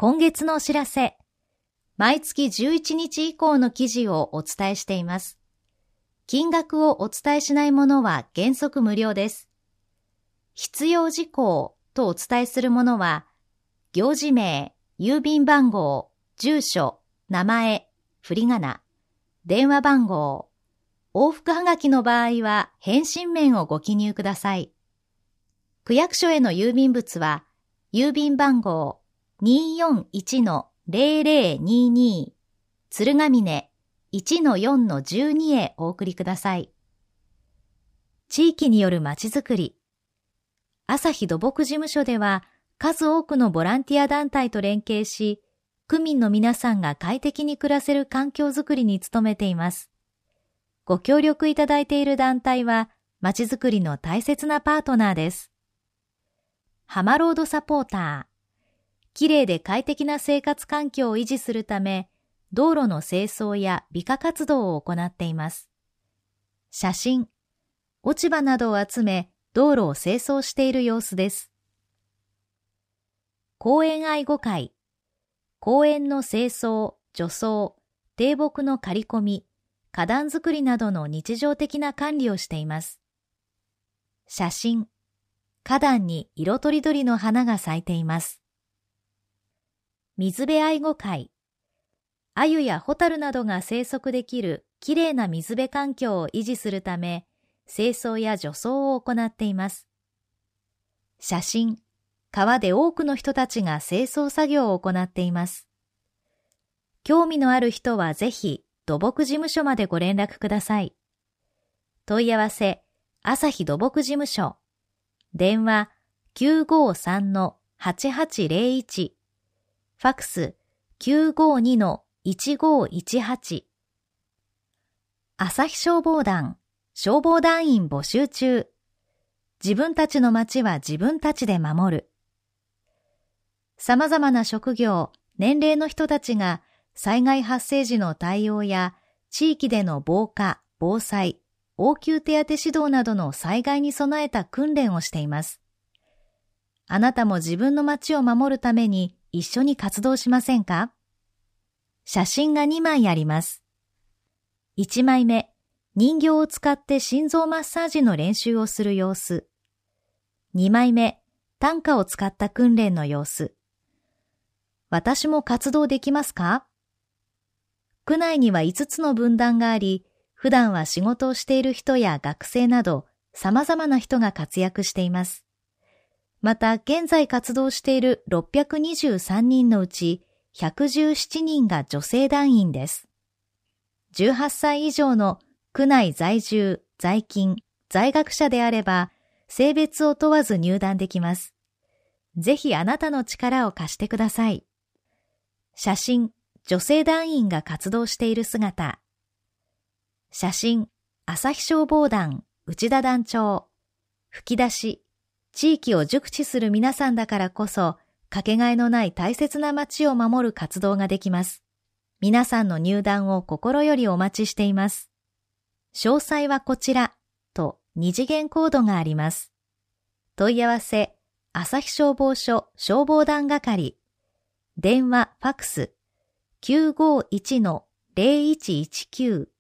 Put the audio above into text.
今月のお知らせ。毎月11日以降の記事をお伝えしています。金額をお伝えしないものは原則無料です。必要事項とお伝えするものは、行事名、郵便番号、住所、名前、振り仮名、電話番号、往復はがきの場合は返信面をご記入ください。区役所への郵便物は、郵便番号 241-0022 鶴ヶ峰 1-4-12 へお送りください。地域によるまちづくり。朝日土木事務所では数多くのボランティア団体と連携し、区民の皆さんが快適に暮らせる環境づくりに努めています。ご協力いただいている団体は、まちづくりの大切なパートナーです。ハマロードサポーター。きれいで快適な生活環境を維持するため、道路の清掃や美化活動を行っています。写真。落ち葉などを集め、道路を清掃している様子です。公園愛護会。公園の清掃、除草、低木の刈り込み、花壇作りなどの日常的な管理をしています。写真。花壇に色とりどりの花が咲いています。水辺愛護会。鮎やホタルなどが生息できるきれいな水辺環境を維持するため、清掃や除草を行っています。写真。川で多くの人たちが清掃作業を行っています。興味のある人はぜひ土木事務所までご連絡ください。問い合わせ、朝日土木事務所。電話 953-8801。ファックス 952-1518。朝日消防団、消防団員募集中。自分たちの町は自分たちで守る。様々な職業、年齢の人たちが災害発生時の対応や地域での防火、防災、応急手当指導などの災害に備えた訓練をしています。あなたも自分の町を守るために一緒に活動しませんか？写真が2枚あります。1枚目、人形を使って心臓マッサージの練習をする様子。2枚目、担架を使った訓練の様子。私も活動できますか？区内には5つの分団があり、普段は仕事をしている人や学生など様々な人が活躍しています。また現在活動している623人のうち117人が女性団員です。18歳以上の区内在住、在勤、在学者であれば性別を問わず入団できます。ぜひあなたの力を貸してください。写真、女性団員が活動している姿。写真、朝日消防団、内田団長。吹き出し、地域を熟知する皆さんだからこそ、かけがえのない大切な街を守る活動ができます。皆さんの入団を心よりお待ちしています。詳細はこちら、と2次元コードがあります。問い合わせ、朝日消防署消防団係。電話、ファックス、951-0119